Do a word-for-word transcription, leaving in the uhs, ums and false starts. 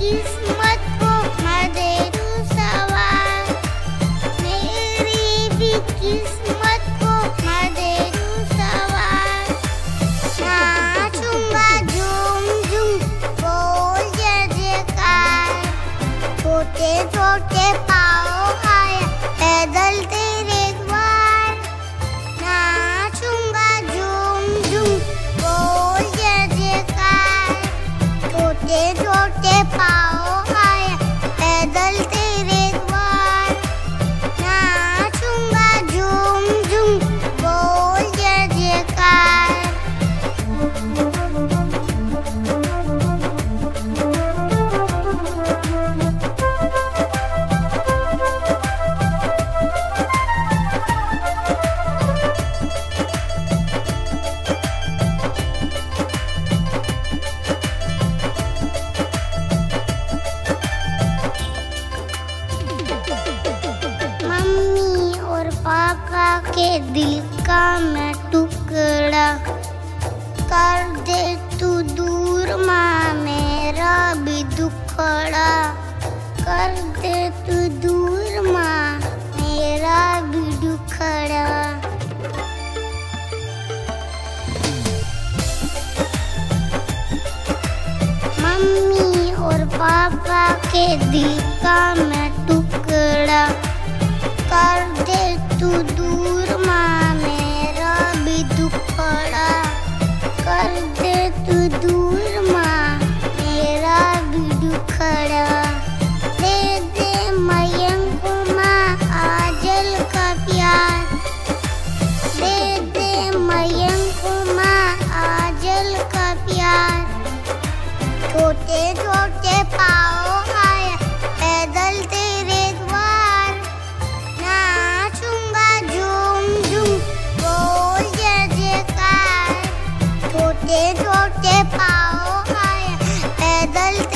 किस्मत को मैं दे दूं सवार, मेरी भी किस्मत को मैं दे दूं सवार। नाचूंगा झूम झूम बोल जय जयकार, छोटे छोटे पाँव आए पैदल तेरे द्वार। नाचूंगा झूम झूम बोल जय जयकार, छोटे छोटे पाँव आए पैदल तेरे द्वार। नाचूंगा झूम झूम बोल जय जयकार। मम्मी और पापा के दिल का मैं टुकड़ा कर दे तू दूर, माँ मेरा भी दुखड़ा कर दे तू दूर, माँ मेरा भी दुखड़ा। मम्मी और पापा के दिल का मैं टुकड़ा कर दे तू दूर, माँ मेरा भी दुखड़ा कर दे तू दूर, माँ मेरा भी दुखड़ा। दे दे मयंक को माँ आजल का प्यार, दे दे मयंक को माँ आजल का प्यार। छोटे छोटे पाँव आए पैदल तेरे द्वार। नाचूंगा झूम झूम बोल जय जयकार, छोटे छोटे पाँव आए पैदल